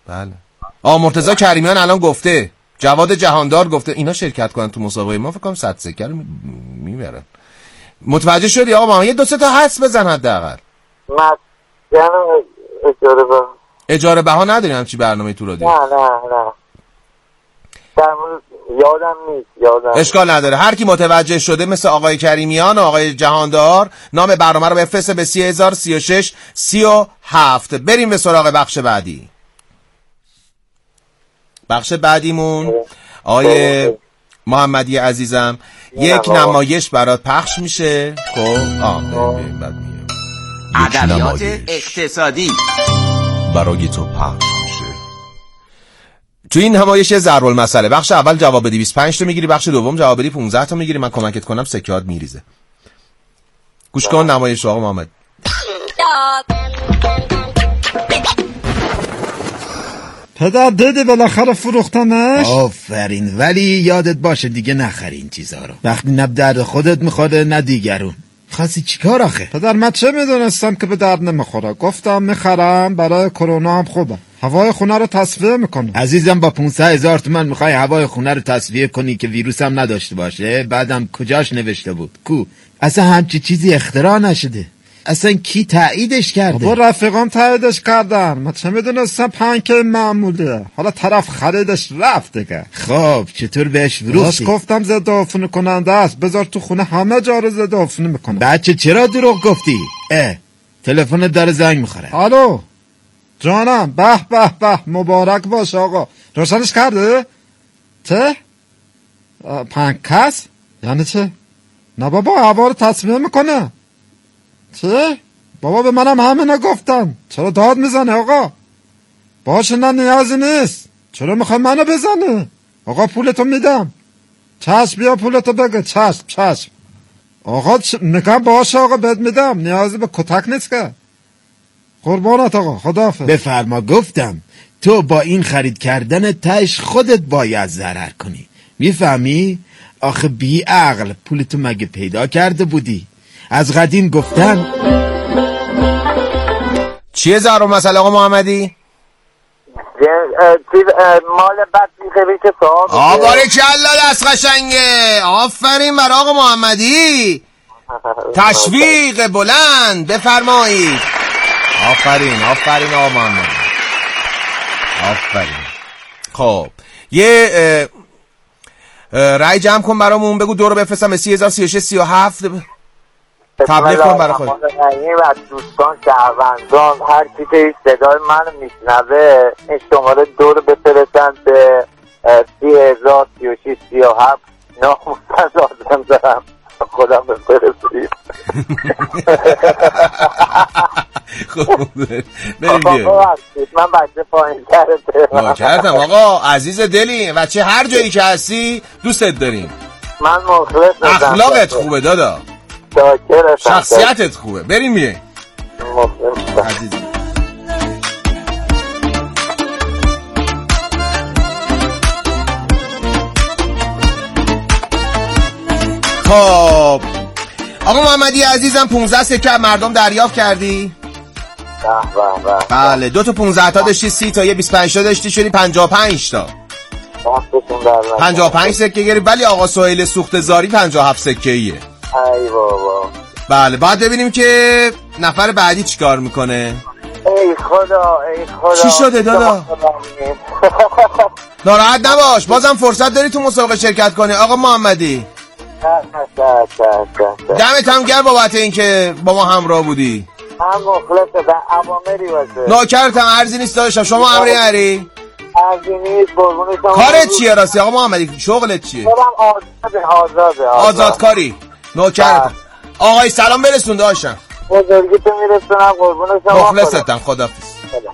بله. مرتضی کریمیان الان گفته، جواد جهاندار گفته اینا شرکت کنن تو مسابقه ما، فکر کنم 100 سکه رو میبرن. متوجه شدی آقا ما؟ یه 2 تا حدس بزن حداقل. اجاره بها نداریم همچی برنامه تو رادیو؟ نه یادم نیست. اشکال نداره. هر کی متوجه شده مثل آقای کریمیان و آقای جهاندار نام برنامه رو بفرسته به 3036 37. بریم به سراغ بخش بعدی. بخش بعدیمون آقای محمدی عزیزم یک نمایش برات پخش میشه. خب ادبیات اقتصادی برای تو پخش میشه. تو این نمایش ضرب المثل بخش اول جواب بدی 25 تا میگیری، بخش دوم جواب بدی 15 تا میگیری، من کمکت کنم سکهات میریزه. گوش کن نمایش آقا محمد. پدر دیدی بالاخره فروختنش؟ آفرین، ولی یادت باشه دیگه نخری این چیزا رو. وقتی نه درد خودت میخوره نه دیگرون. خواستی چیکار آخه؟ پدر من چه میدونستم که به درد نمیخوره. گفتم میخرم برای کرونا هم خوبه. هوای خونه رو تصفیه میکنه. عزیزم با 500,000 تومان میخوای هوای خونه رو تصفیه کنی که ویروس هم نداشته باشه؟ بعدم کجاش نوشته بود؟ کو؟ اصلا همچی چیزی اختراع نشده. اصلا کی تاییدش کرده؟ با رفیقام تاییدش کردن. من چه میدونستم پنکه معمولیه. حالا طرف خریدش رفت دیگه. خب چطور بهش فروختی؟ گفتم ضد عفونی کننده است، بذار تو خونه همه جا رو ضد عفونی میکنه. بچه چرا دروغ گفتی؟ تلفنت داره زنگ میخوره. الو جانم. به به به مبارک باش آقا. روشنش کرده؟ چه؟ پنکس؟ یعنی چه؟ نه بابا هوا رو تصفیه میکنه. چه؟ بابا به منم همینه گفتن. چرا داد میزنه آقا؟ باشه نه نیازی نیست. چرا میخوای منو بزنه؟ آقا پولتو میدم. چشم بیا پولتو بگه. چشم آقا نگم باشه آقا بهت میدم. نیازی به کتک نیست که. قربانت آقا خداحافظ. بفرما گفتم تو با این خرید کردن تش خودت باید ضرر کنی. میفهمی؟ آخه بی عقل پولتو مگه پیدا کرده بودی؟ از قدیم گفتن. چیه ضرب المثل آقا محمدی؟ مال بد میخوری صاحب. باریکلا دست قشنگه. آفرین بر آقا محمدی. تشویق بلند بفرمایید. آفرین آقا محمدی. آفرین. خب یه رای جمع کن برامون. بگو دو رو بفرستم به 3036 37. تبلیغ کن برای خود. و دوستان شهروندان هر کی که صدای من میشنوه این شماره دو رو بفرستن به 3036 37. ناموسن لازم دارم خودم بفرستید. خب بریم من بچه پایین کردم آقا عزیز دلی. بچه هر جایی که هستی دوستت داریم. من مخلصم. اخلاقت خوبه دادا. شخصیتت خوبه. بریم بیه عزیز. خب آقا محمدی عزیزم 15 سکه مردم دریافت کردی؟ بله 2 تا 15 تا داشتی، 30 تا یه 25 تا داشتی، شدی 55 تا. 55 سکه گیری. ولی آقا سهیل سوختزاری 57 سکه ایه. ای بابا. بله بعد ببینیم که نفر بعدی چیکار میکنه. ای خدا چی شده دادا؟ ناراحت نباش، بازم فرصت داری تو مسابقه شرکت کنی آقا محمدی. دمت هم گرم بابت این که با ما همراه بودی. من مخلص به اوامری باشه. نوکرتم، ارزی نیست داشتم. شما امری هری؟ ارزی نیست قربون شما. کارت چیه راستی آقا محمدی؟ شغلت چیه؟ آزاده. آزادکاری. نوکرتم. آقای سلام برسون داشتم. بزرگیتو میرسونم قربون شما. مخلصتم. خداحافظ.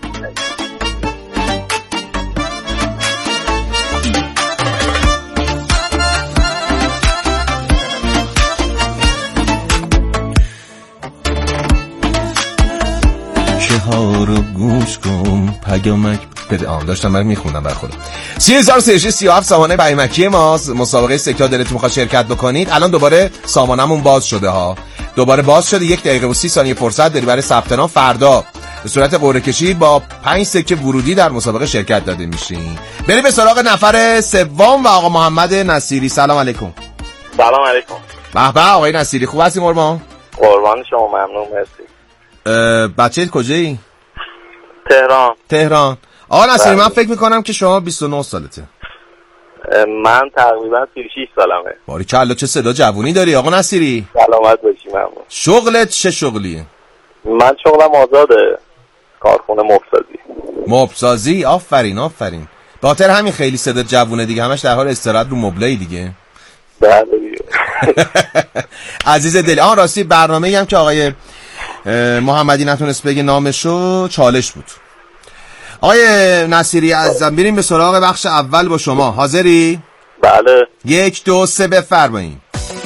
ها رو گوش کن پیامک بده. داشتم من میخوندم بر خودم. 3036 سامانه پیامکی ماست. مسابقه سکه دلتون میخواد شرکت بکنید. الان دوباره سامانمون باز شده ها. دوباره باز شده. 1 دقیقه و 30 ثانیه فرصت داری برای ثبت نام. فردا به صورت قرعه کشی با 5 سکه ورودی در مسابقه شرکت داده میشین. بریم به سراغ نفر سوم و آقا محمد نصیری. سلام علیکم. سلام علیکم. به به آقای نصیری، خوب هستی قربان؟ قربان شما، ممنون، مرسی. بچه کجایی؟ تهران. آقا نصیری من فکر میکنم که شما 29 سالته. من تقریبا 36 سالمه. باریکلا، چه صدا جوونی داری آقا نصیری. سلامت باشی، ممنون. شغلت چه شغلیه؟ من شغلم آزاده، کارخونه مبلسازی. آفرین. به خاطر همین خیلی صدا جوونه دیگه، همش در حال استراحت رو مبلای دیگه. بله دیگه. عزیز دل، راستی برنامه‌ای هم که آقای محمدی نتونست بگه نامشو، چالش بود. آقای نصیری عزیزم، بریم به سراغ بخش اول با شما. حاضری؟ بله. 1 2 3 بفرمایید.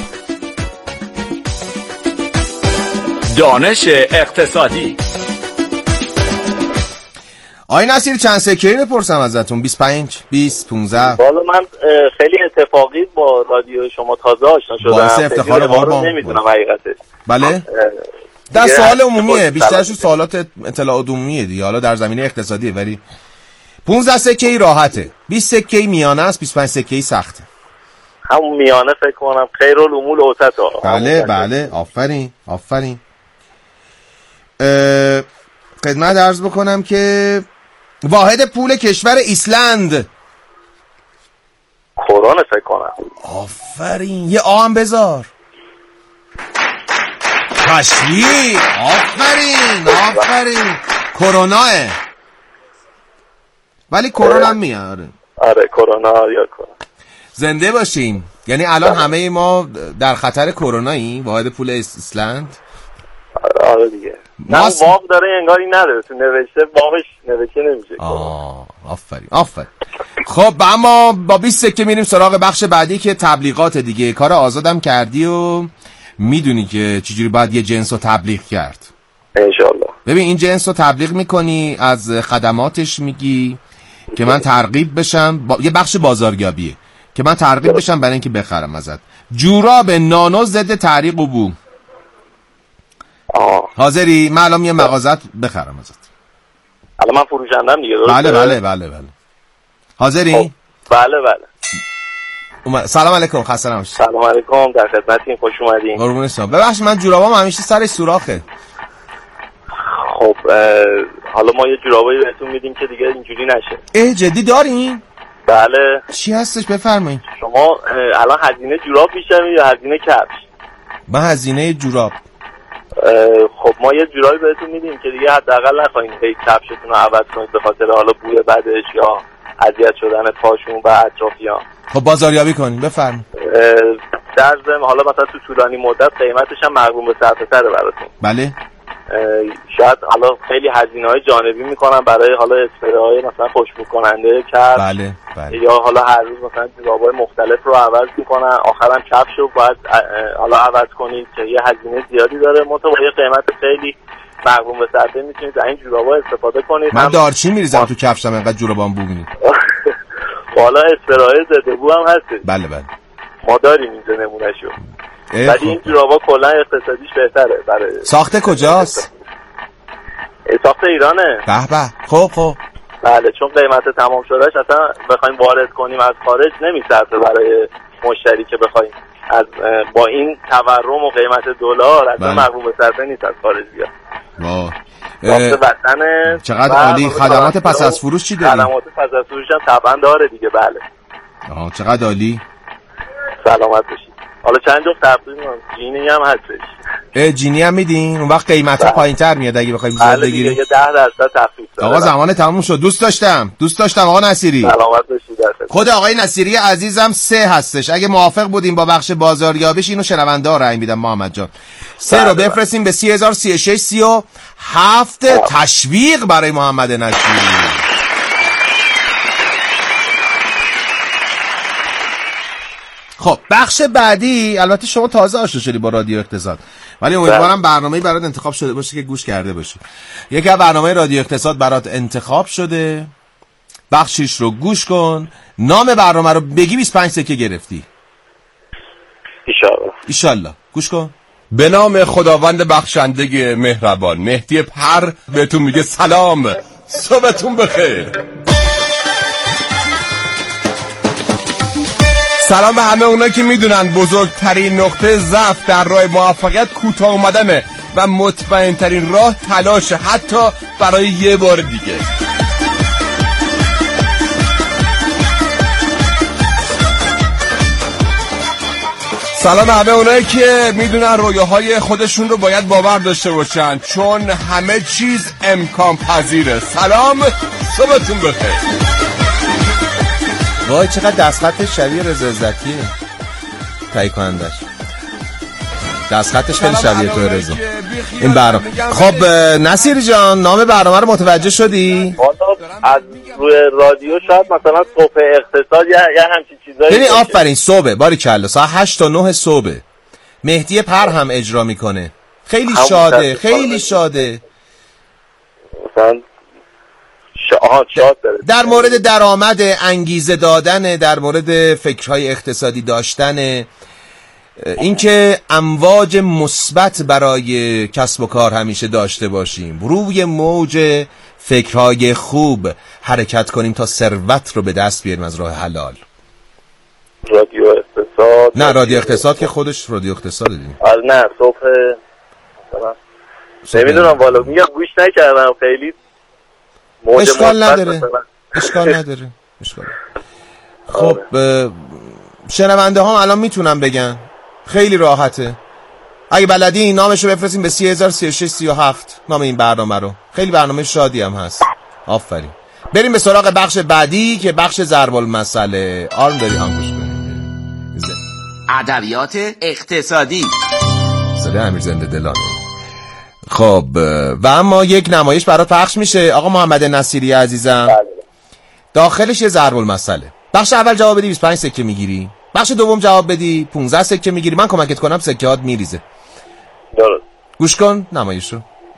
دانش اقتصادی. آقای نصیری چند سکه‌ای بپرسم ازتون؟ 25 20 15؟ والا من خیلی اتفاقی با رادیو شما تازه آشنا شدم. باعث افتخار قربان. نمیدونم حقیقتش. بله. در سوال عمومیه، بیشترش سوالات اطلاعات عمومیه دیگه، حالا در زمینه اقتصادیه. ولی 15 سکه‌ای راحته، 20 سکه‌ای میانه است، 25 سکه‌ای سخته. همون میانه فکر کنم خیرالامور اوسط. بله. آفرین. خدمت عرض بکنم که واحد پول کشور ایسلند کرون فکر کنم. آفرین. یه آ هم بذار. تشویق. آفرین. کروناه، ولی کرونا هم میاره. آره کرونا یا کرونا. زنده باشیم. یعنی الان همه ما در خطر کروناییم. واحد پول ایسلند. آره دیگه. نه واق داره انگاری نداره، تو نوشته واقعش نوشته نمیشه. آفرین. خب اما با 20 سکه میریم سراغ بخش بعدی که تبلیغات دیگه. کار آزادم کردی و میدونی که چجوری باید یه جنس رو تبلیغ کرد. انشالله. ببین این جنس رو تبلیغ میکنی، از خدماتش میگی که من ترغیب بشم، یه بخش بازاریابیه که من ترغیب بشم برای اینکه بخرم ازت. جوراب نانو ضد تعریق و بو. حاضری؟ من الان یه مغازت بخرم ازت. الان من فروشندم دیگه، درسته؟ بله. حاضری؟ خب. بله. سلام علیکم، خسته نباشید. سلام علیکم، در خدمتین، خوش اومدین. قربون شما. ببخشید من جورابام همیشه سرش سوراخه. خب حالا ما یه جورابایی بهتون میدیم که دیگه اینجوری نشه. جدی دارین؟ بله. چی هستش بفرمایید. شما الان هزینه جوراب بیشتر یا هزینه کفش؟ من هزینه جوراب. خب ما یه جورایی بهتون میدیم که دیگه حداقل نخواین هی کفشتون رو عوض کنید به خاطر حالا بوی بدش یا اذیت شدن پاشون و اطرافیان. خب بازاریابی کنین بفرمایید. در ضمن حالا مثلا تو طولانی مدت قیمتش هم مقرون به صرفه‌تره براتون. بله. شاید حالا خیلی هزینه‌های جانبی میکنن برای حالا اسپری‌های مثلا خوشبو کننده کفش. بله. یا حالا هر روز مثلا جوراب‌های مختلف رو عوض میکنن، آخرام کفش رو باید حالا عوض کنید که یه هزینه زیادی داره. متأسفانه یه قیمت خیلی مقرون به صرفه میتونید از این جوراب‌ها استفاده کنید. من دارچین میریزم تو کفشم انقدر جورابام بو می‌کنه. حالا اسپری‌های ضد بو هم هست. بله. ما داریم اینجا نمونهشو. ولی این جورابا کلا اقتصادیش بهتره. برای ساخته کجاست؟ ساخته ایرانه. به. خب. بله، چون قیمت تمام شدهش اصلا بخوایم وارد کنیم از خارج نمیصرفه برای مشتری که بخوایم از با این تورم و قیمت دلار اصلا مقرون به صرفه نیست از خارج بیاد. چقدر عالی. خدمات پس از فروش چی داری؟ خدمات پس از فروش هم طبعا داره دیگه. بله. چقدر عالی. سلامت باشید. حالا چند جفت تخفیف جینی هم هستش. جینی هم میدین؟ اون وقت قیمتا پایین‌تر میاد اگه بخوایم زیاد بگیریم. یه 10% تخفیف داره. آقا زمان تموم شد. دوست داشتم آقا نصیری. سلامت باشید. خود آقای نصیری عزیزم 3 هستش. اگه موافق بودیم با بخش بازاریابیش اینو شنونده ها رأی میدم محمد جان. 3 رو بفرستیم به 30036 37 تشویق برای محمد نصیری. خب بخش بعدی، البته شما تازه آشنا شدی با رادیو اقتصاد ولی امیدوارم برنامه‌ای برات انتخاب شده باشه که گوش کرده باشی. یکی از برنامه رادیو اقتصاد برات انتخاب شده، بخشش رو گوش کن، نام برنامه رو بگی 25 سکه گرفتی. ایشالله. گوش کن. به نام خداوند بخشنده مهربان. مهدی پر بهتون میگه سلام، صبحتون بخیر. سلام به همه اونایی که میدونن بزرگترین نقطه ضعف در راه موفقیت کوتاه اومدنه و مطمئن ترین راه تلاشه، حتی برای یه بار دیگه. سلام به همه اونایی که میدونن رویاهای خودشون رو باید باور داشته باشن، چون همه چیز امکان پذیره. سلام، صبحتون بخیر. وای چقدر دستخطش شبیه رضا عزتیه، تهیه کنندش دستخطش خیلی شبیه تو رضا. این برنامه خب نصیر جان، نام برنامه رو متوجه شدی؟ از روی رادیو شاید مثلا صبح اقتصاد یا همچین چیزایی. ببین آفرین، صبح باریکلا ساعت 8 تا 9 صبح مهدی پر هم اجرا میکنه. خیلی شاده، خیلی شاده. مثلا شاد داره. در مورد درآمد، انگیزه دادن، در مورد فکرهای اقتصادی داشتن، اینکه امواج مثبت برای کسب و کار همیشه داشته باشیم، روی موج فکرهای خوب حرکت کنیم تا ثروت رو به دست بیاریم از راه حلال. رادیو اقتصاد؟ نه رادیو اقتصاد که خودش رادیو اقتصاد دیم. نه صبح نمیدونم والا، میگم گوش نکردم خیلی. اشکال نداره. خب شنونده ها الان میتونم بگن خیلی راحته. اگه بلدی نامشو بفرستیم به 303637 نام این برنامه رو. خیلی برنامه شادی هم هست. آفرین. بریم به سراغ بخش بعدی که بخش ضرب المثل. آرم داری هنگوش کنیم. ادبیات اقتصادی. صدای امیر زنده دلانه. خب و اما یک نمایش برات پخش میشه آقا محمد نصیری عزیزم. داخلش یه ضرب المثله. بخش اول جواب بدی 25 سکه میگیری. بخش دوم جواب بدی 15 سکه میگیری. من کمکت کنم سکه‌هات میریزه. درست. گوش کن نمایش رو.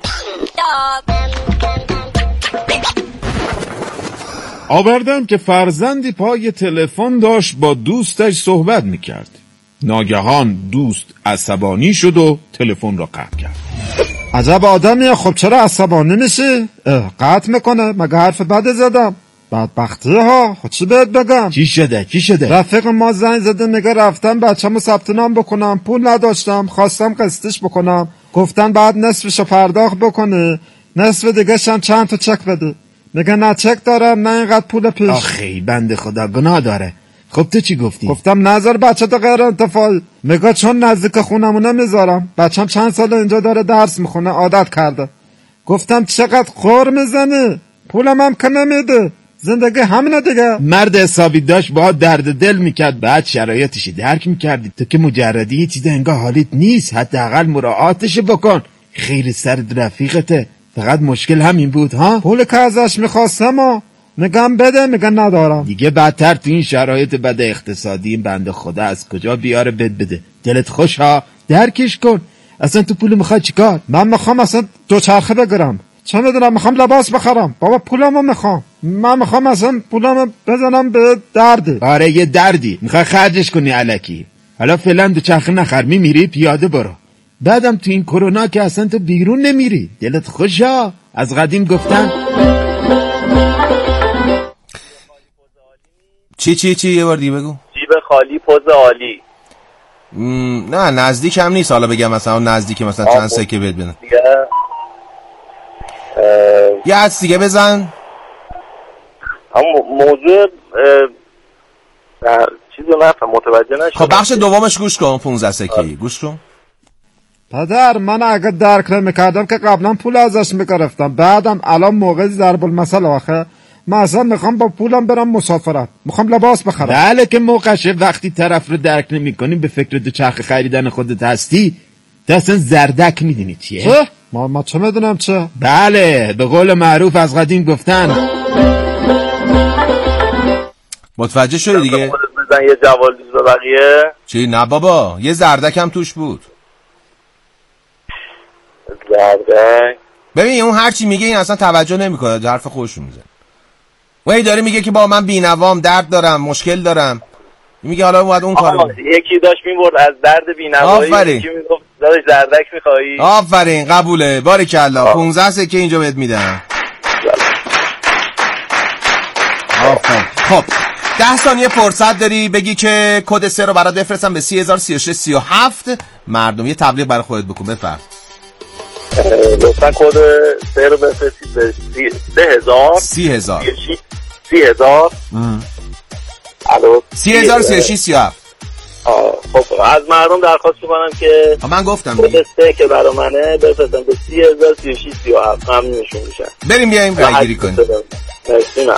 آوردم که فرزندی پای تلفن داشت با دوستش صحبت میکرد. ناگهان دوست عصبانی شد و تلفن را قطع کرد. عجب آدمیه. خب چرا عصبانی میشی؟ قطع میکنه؟ مگه حرف بده زدم؟ بدبختی ها. خب چی بهت بگم؟ چی شده؟ رفیق ما زنگ زده میگه رفتم بچه‌مو ثبت نام بکنم، پول نداشتم، خواستم قسطش بکنم، گفتن بعد نصفشو پرداخت بکنه، نصف دیگه‌ش هم چند تا چک بده. میگه نه چک دارم، نه اینقدر پول پیش. آخی بنده خدا گناه داره. خب تو چی گفتی؟ گفتم نذار بچه تو غیر انتفاعی. میگه چون نزدیک خونمونه میذارم، بچم چند سال اینجا داره درس میخونه، عادت کرده. گفتم چقدر خور میزنی، پولم هم که نمیده، زندگی همینه دیگه. مرد حسابی داشت با درد دل میکرد، بعد شرایطشی درک میکردی. تو که مجردی یه چیز انگاه حالیت نیست، حداقل مراعاتش بکن. خیلی سرد رفیقته، فقط مشکل همین بود ها. پول که ازش میخواستم میگم بده، میگن ندارم. دیگه بدتر تو این شرایط بد اقتصادی این بنده خدا از کجا بیاره بده. دلت خوش ها، درکش کن. اصلا تو پول میخوای چیکار؟ من میخوام اصلا دوچرخه بگیرم، چه میدونم، میخوام لباس بخرم. بابا پولمو میخوام، من میخوام اصلا پولمو بزنم به دردی. آره یه دردی میخوای خرجش کنی الکی. حالا فعلا دوچرخه نخر، میری پیاده برو. بعدم تو این کرونا که اصلا تو بیرون نمیری. دلت خوشا. از قدیم گفتن چی یه بار دیگه بگو. جیب خالی پوز عالی. نه نزدیک هم نیست. حالا بگم مثلا نزدیک مثلا چند سکه بهت بدن. یه حدس دیگه بزن. موضوع چیزو نفهم، متوجه نشدم. خب بخش دومش گوش کن. 15 سکه گوش کن. پدر من اگه درک نمیکردم که قبلا پول ازش میگرفتم، بعدم الان موقع ضرب المثل آخه من اصلا میخوام با پولم برم مسافرت، میخوام لباس بخرم. بله که موقعشه. وقتی طرف رو درک نمیکنی به فکر دوچرخه خریدن خودت هستی، تو اصلا زردک میدونی چیه؟ چه؟ ما چه میدونم چه؟ بله به قول معروف از قدیم گفتن. متوجه شدی دیگه؟ بزن یه جوالدوز به بقیه. چی؟ نه بابا یه زردک هم توش بود. زردک؟ ببین اون هرچی میگه این اصلا توجه نمیکنه، حرف خودش میزنه. وای داره میگه که با من بی‌نوام، درد دارم، مشکل دارم. میگه حالا اومد اون کارو. یکی داشت میبرد از درد بی‌نوایی، یکی میگفت داداش دردک میخوایی. آفرین، قبوله، باریکلا. 15 سکه اینجا بهت میدم. آفرین. خب 10 ثانیه فرصت داری بگی که کد 3 رو برات بفرستم به 303637. مردم یه تبلیغ برای خودت بکن. بفرم. لطفا کد 3 رو بفرستید به 30,000 الو 303637. خب از مردم درخواست میکنم که من گفتم کد 3 که برای منه بفرستن به 30,3637. ممنونشون میشن. بریم بیایم رای گیری کنیم. مرسی، ممنون.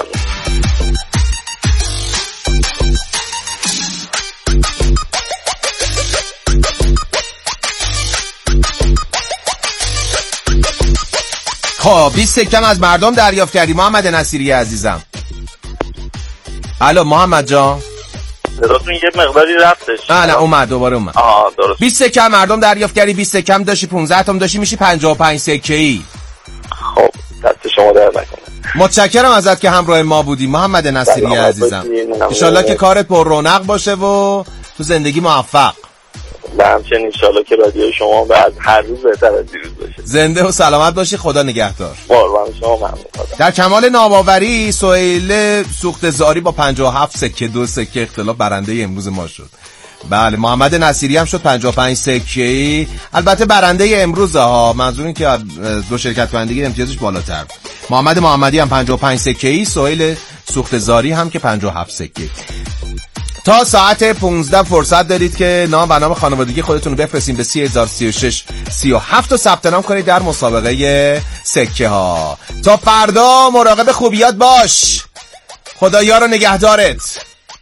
خب 20 سکه از مردم دریافت کردی محمد نصیری عزیزم. الو محمد جان، درستون یه مقداری رفتش. نه اومد، دوباره اومد. درست. 20 سکه مردم دریافت کردی. 20 سکه داشتی، 15 تا داشتی، میشی 55 سکه‌ای. خب دست شما در نکنه. متشکرم ازت که همراه ما بودی محمد نصیری عزیزم. ان شاءالله که کارت پر رونق باشه و تو زندگی موفق. همچنین ان شاءالله که رادیو شما بعد هر روز بهتر از دیروز باشه. زنده و سلامت باشی، خدا نگهدار. قربان شما، ممنون. در کمال ناباوری سهیل سوختزاری با 57 سکه 2 سکه اختلاف برنده امروز ما شد. بله محمد نصیری هم شد 55 سکه‌ای. البته برنده امروز ها، منظور این که دو شرکت کنندگی امتیازش بالاتر. محمد محمدی هم 55 سکه‌ای، سهیل سوختزاری هم که 57 سکه. تا ساعت 15 فرصت دارید که نام و نام خانوادگی خودتون رو بفرستین به 303637 و ثبت نام کنید در مسابقه سکه ها. تا فردا مراقب خوبیات باش. خدایا رو نگهدارت.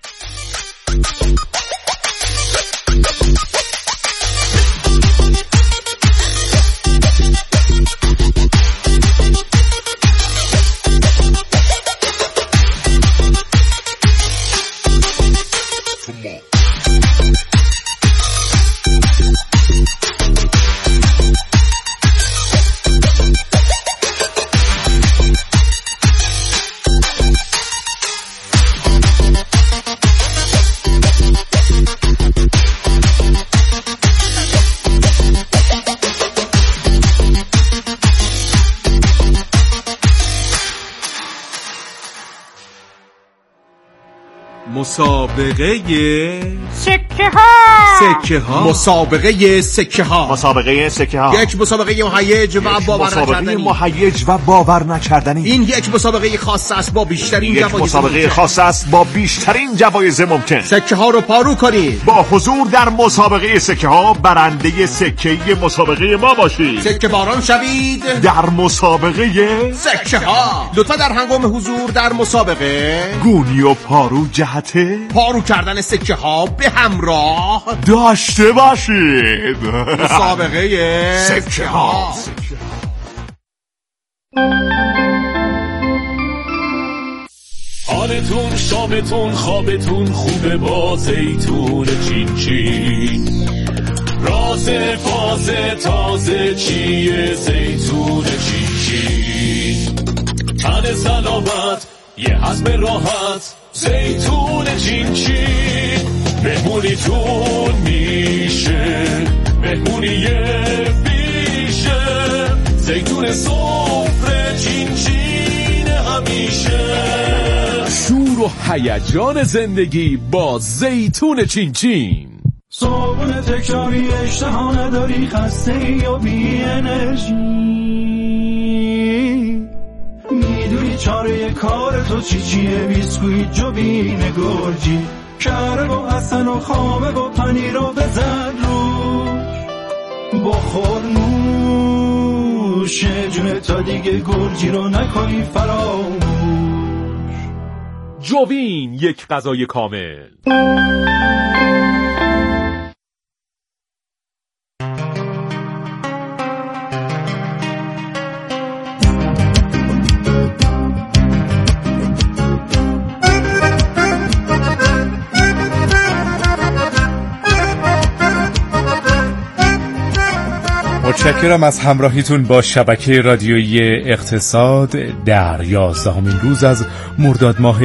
مسابقه سکه ها. مسابقه سکه ها. مسابقه سکه ها. یک مسابقه مهیج و باور نکردنی. این یک مسابقه خاص است با بیشترین جوایز. مسابقه خاص است با بیشترین جوایز ممکن. سکه ها رو پارو کنید. با حضور در مسابقه سکه ها برنده سکه مسابقه ما باشید. سکه باران شوید در مسابقه سکه ها. لطفا در هنگام حضور در مسابقه گونی و پارو جهت پارو کردن سکه ها به همراه داشته باشید. مسابقه سکه ها. حالتون، شامتون، خوابتون خوبه با زیتون چین چین. راز فاز تازه چیه زیتون چین چین. تن سلامت یه هضم راحت زیتون چین چین. مهمونیتون میشه مهمونی بیشه. زیتون سفره چین چین همیشه. شور و هیجان زندگی با زیتون چین چین. صابون تکراری اشتها نداری، خسته یا بی انرژی، میدونی چاره کار تو چیه؟ بیسکویت جوبین گرجی، کره و حسن و خامه و پنیر رو بزن روش، بخور نوش جون تا دیگه گرجی رو نکنی فراموش. جوبین، یک غذای کامل. متشکرم از همراهیتون با شبکه رادیویی اقتصاد در 11مین روز از مرداد ماه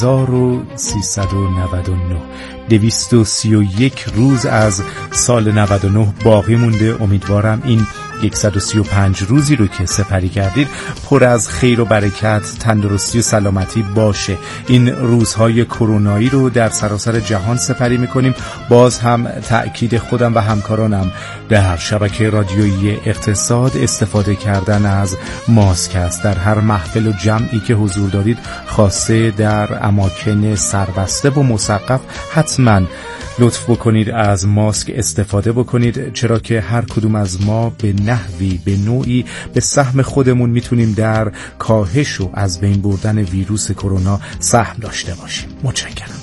1399. 231 روز از سال 99 باقی مونده. امیدوارم این 135 روزی رو که سپری کردید پر از خیر و برکت، تندرستی و سلامتی باشه. این روزهای کرونایی رو در سراسر جهان سپری میکنیم. باز هم تأکید خودم و همکارانم در شبکه رادیویی اقتصاد استفاده کردن از ماسک است. در هر محفل و جمعی که حضور دارید، خاصه در اماکن سربسته و مسقف، حتما لطف بکنید از ماسک استفاده بکنید، چرا که هر کدوم از ما به نحوی، به نوعی به سهم خودمون میتونیم در کاهش و از بین بردن ویروس کرونا سهم داشته باشیم. متشکرم.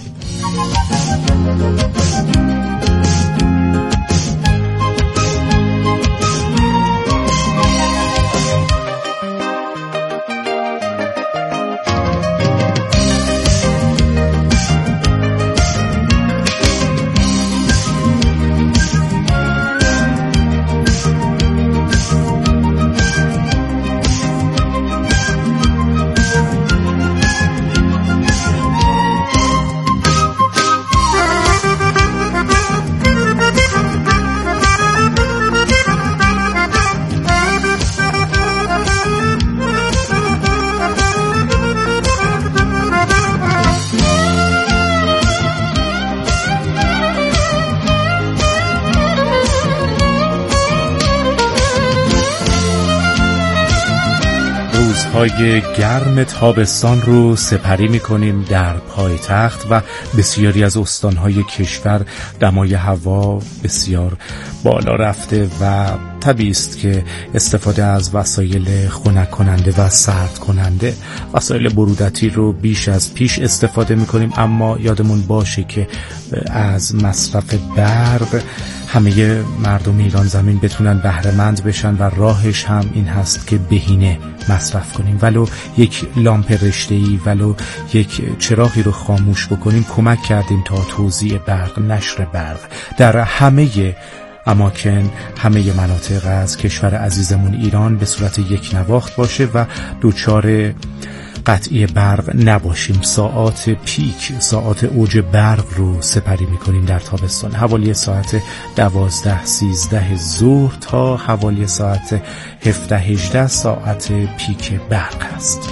روزهای گرم تابستان رو سپری می‌کنیم در پایتخت و بسیاری از استان‌های کشور دمای هوا بسیار بالا رفته و طبیعی است که استفاده از وسایل خنک کننده و سرد کننده، وسایل برودتی رو بیش از پیش استفاده می‌کنیم. اما یادمون باشه که از مصرف برق همه مردم ایران زمین بتونن بهره مند بشن و راهش هم این هست که بهینه مصرف کنیم. ولو یک لامپ رشته‌ای، ولو یک چراغی رو خاموش بکنیم، کمک کردیم تا توزیع برق، نشر برق در همه اماکن، همه مناطق از کشور عزیزمون ایران به صورت یک نواخت باشه و دوچار قطعی برق نباشیم. ساعات پیک، ساعات اوج برق رو سپری میکنیم در تابستان، حوالی ساعت 12-13 ظهر تا حوالی ساعت 17-18 ساعت پیک برق است.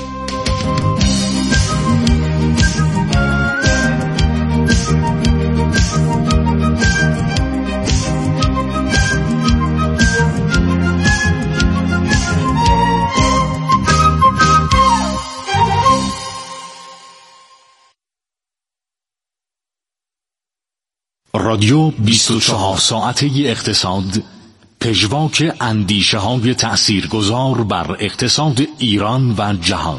رادیو 24 ساعته اقتصاد، پژواک اندیشه های تأثیرگذار بر اقتصاد ایران و جهان.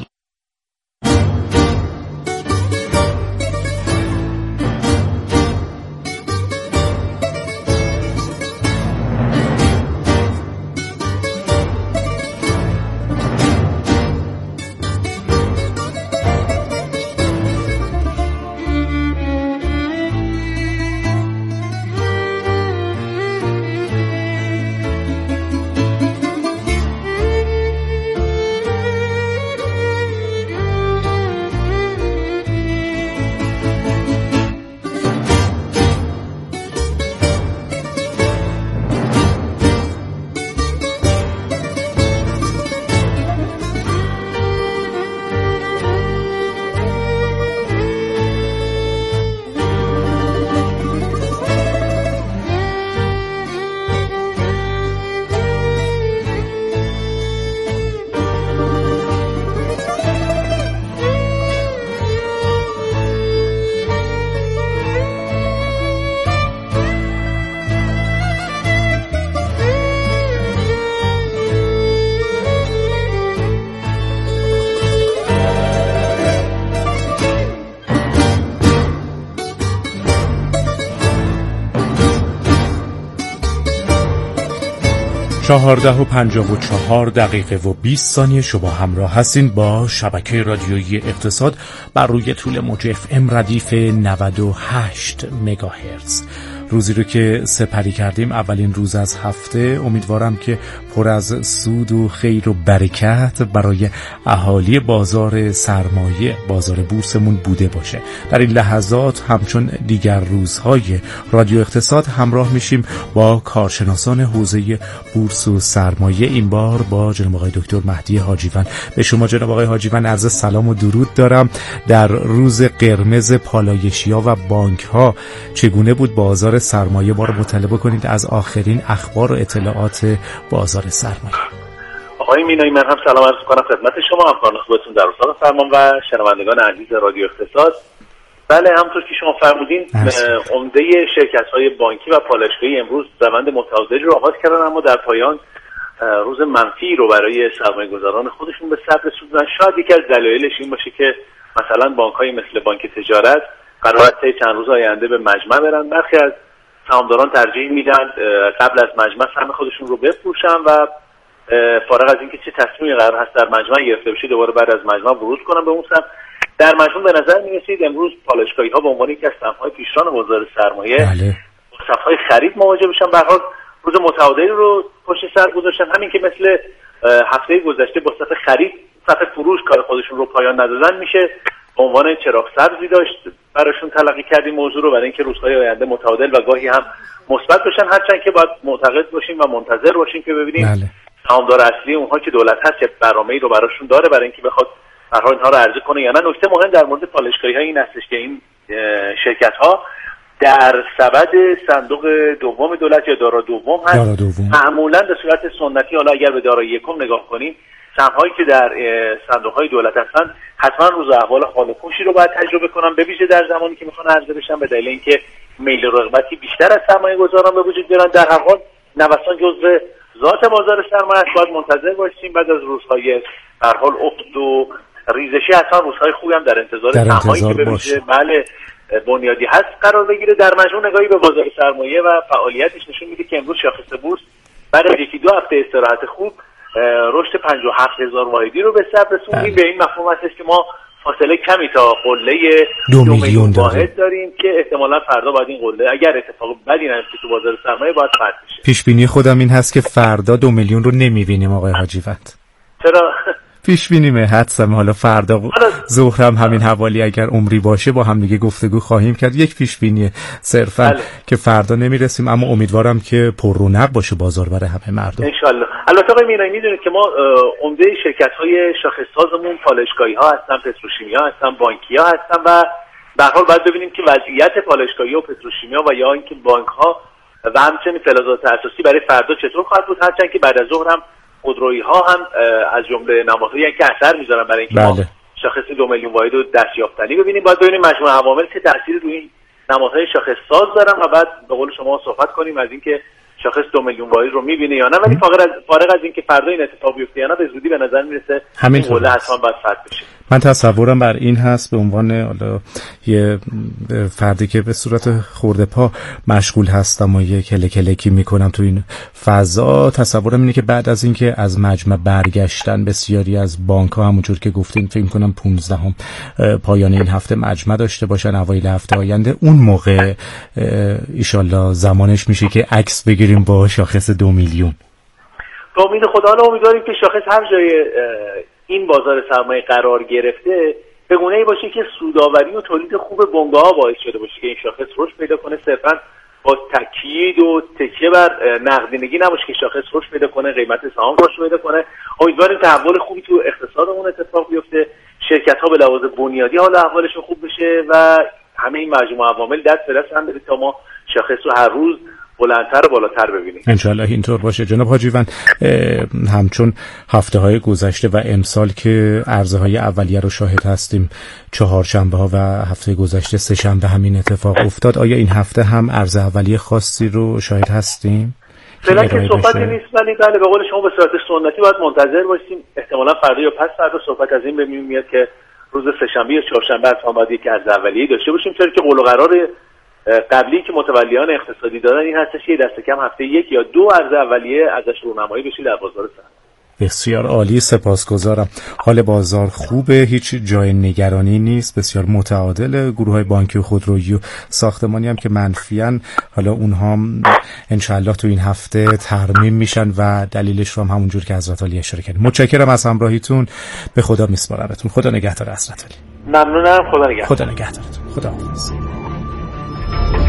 چهارده و 54 دقیقه و 20 ثانیه شما همراه هستین با شبکه رادیویی اقتصاد بر روی طول موج FM ردیف 98 مگاهرتز. روزی رو که سپری کردیم، اولین روز از هفته. امیدوارم که پر از سود و خیر و برکت برای اهالی بازار سرمایه، بازار بورسمون بوده باشه. در این لحظات همچون دیگر روزهای رادیو اقتصاد همراه میشیم با کارشناسان حوزه بورس و سرمایه. این بار با جناب آقای دکتر مهدی حاجیوند. به شما جناب آقای حاجیوند عرض سلام و درود دارم. در روز قرمز پالایشی‌ها و بانک‌ها چگونه بود بازار سرمایه؟ ما رو مطلع کنید از آخرین اخبار و اطلاعات بازار سرمایه. آقای مینایی، من هم سلام عرض می‌کنم خدمت شما، همکاران خوبتون در اتاق فرمان و شنوندگان عزیز رادیو اقتصاد. بله، همونطور که شما فرمودین، عمده شرکت‌های بانکی و پالایشگاهی امروز روند متعادلی رو آغاز کردن، اما در پایان روز منفی رو برای سرمایه‌گذاران خودشون به ثبت رسوندن. شاید یکی از دلایلش این باشه که مثلا بانک‌های مثل بانک تجارت قرار است چند روز آینده به مجمع برن. برخی از سهامداران ترجیح میدن قبل از مجمع سهم خودشون رو بفروشن و فارغ از اینکه چه تصمیمی قرار هست در مجمع گرفته بشه دوباره بعد از مجمع ورود کنن به اون سهم. در مجموع به نظر می‌رسید امروز پالایشگاهی‌ها به عنوان یکی از سهم‌های پیشران بازار سرمایه با صف‌های خرید مواجه بشن. به هر حال روز متعادلی رو پشت سر گذاشتن، همین که مثل هفته گذشته با صف خرید صف فروش کار خودشون رو پایان ندادن، میشه به عنوان چراغ سبزی داشت براشون تلقی کردیم موضوع رو برای اینکه روزهای آینده متعادل و گاهی هم مثبت بشن، هرچند که باید معتقد باشیم و منتظر باشیم که ببینیم سهامدار اصلی اونها که دولت هست چه برنامه‌ای رو براشون داره برای اینکه بخواد به هر حال اینها رو عرضه کنه یا نه. نکته مهم در مورد پالایشگاهی‌ها این هستش که این شرکت‌ها در سبد صندوق دوم دولت یا دارا دوم هست، معمولا به صورت سنتی. حالا اگر به دارا یکم نگاه کنیم، سهم‌هایی که در صندوق‌های دولت هستن حتما روز احوال خال و پوشی رو باید تجربه کنن، به ویژه در زمانی که میخوان عرضه بشن، به دلیل اینکه میل و رغبتی بیشتر از سرمایه‌گذاران به وجود بیارن. در هر حال نوسان جزء ذات بازار سرمایه است، باید منتظر باشیم بعد از روزهای به هر حال افت و ریزشی اصلا روزهای خوبی هم در انتظار سهم‌هایی که به ویژه بنیادی هست قرار بگیره. در مجموع نگاهی به بازار سرمایه و فعالیتش نشون میده که امروز شاخص بورس بعد از یکی دو هفته استراحت خوب رشد 57,000 واحدی رو به ثبت رسوندیم. به این مفهوم هست که ما فاصله کمی تا قله 2 میلیون واحد داریم که احتمالاً فردا باید این قله اگر اتفاق بدی نیفته تو بازار سرمایه باید فتح بشه. پیش بینی خودم این هست که فردا 2 میلیون رو نمیبینیم آقای حاجیوند. چرا؟ پیش بینیمه، حدسم. حالا فردا ظهر هم همین حوالی اگر عمری باشه با هم دیگه گفتگو خواهیم کرد. یک پیش بینی صرفا که فردا نمیرسیم، اما امیدوارم که پر رونق باشه بازار برای همه مردم ان شاء الله. البته آقای مینایی میدونید که ما عمده شرکت‌های شاخص‌سازمون پالایشگاهی‌ها هستن، پتروشیمی‌ها هستن، بانکی‌ها هستن و به هر حال باید ببینیم که وضعیت پالایشگاهی‌ها و پتروشیمی‌ها و یا اینکه بانک‌ها و همچنین فلزات اساسی برای فردا چطور خواهد بود، هرچند که بعد از ظهر هم خودرویی‌ها هم از جمله نمادهایی که اثر میذارن برای اینکه ما شاخص 2 میلیون واحد رو دستیافتنی ببینیم. باید ببینیم مجموعه عوامل چه تأثیری روی این نمادهای شاخص ساز دارن و بعد به قول شما صحبت کنیم از اینکه شاخص 2 میلیون واحد رو میبینه یا نه. ولی فارغ از اینکه فردا این اتفاق بیفته یا نه، به زودی به نظر میرسه این قله حتما باید فتح بشه. من تصورم بر این هست به عنوان یه فردی که به صورت خورده پا مشغول هستم و یه کلکی میکنم تو این فضا، تصورم اینه که بعد از اینکه از مجمع برگشتن بسیاری از بانک‌ها، همونجور که گفتین فکر کنم 15 پایان این هفته مجمع داشته باشن، اوایل هفته آینده، اون موقع ایشالله زمانش میشه که عکس بگیریم با شاخص 2 میلیون. به امید خدا امیدواریم که شاخص هر جای این بازار سرمایه قرار گرفته به گونه‌ای باشه که سودآوری و تولید خوب بنگاه‌ها باعث شده باشه که این شاخص رشد پیدا کنه، صرفاً با تاکید و تکیه بر نقدینگی نباشه که شاخص رشد پیدا کنه، قیمت سهام رشد پیدا کنه. امیدواریم تحول خوبی تو اقتصادمون اتفاق بیفته، شرکت‌ها به لحاظ بنیادی حال احوالشون خوب بشه و همه این مجموعه عوامل دست به دست هم بده تا ما شاخص رو هر روز بلندتر و بالاتر ببینیم. انشالله اینطور باشه. جناب حاجیوند، همچون هفته‌های گذشته و امسال که عرضه‌های اولیه رو شاهد هستیم، چهارشنبه‌ها و هفته گذشته سه‌شنبه همین اتفاق افتاد، آیا این هفته هم عرضه اولیه خاصی رو شاهد هستیم؟ فعلا که صحبتی نیست، ولی بله به قول شما به صورت سنتی باید منتظر باشیم. احتمالاً فردا یا پس فردا صحبت از این به میاد که روز سه‌شنبه یا چهارشنبه حتما باید یک عرضه اولیه داشته باشیم، چون که قول و قرار قبلی که متولیان اقتصادی دادن این هستش که دست کم هفته یک یا دو عرضه اولیه ازش رونمایی بشه در بازار سرمایه. بسیار عالی، سپاسگزارم. حال بازار خوبه، هیچ جای نگرانی نیست، بسیار متعادل. گروه‌های بانکی و خودرویی و ساختمانی هم که منفیان، حالا اونها هم انشالله تو این هفته ترمیم میشن و دلیلش رو هم همونجور که حضرت علی اشاره کردید. متشکرم از همراهیتون، به خدا میسپارمتون. خدا نگهدار حضرت علی. ممنونم، خدا نگهدار. خدا نگهدارتون. خدا حافظ.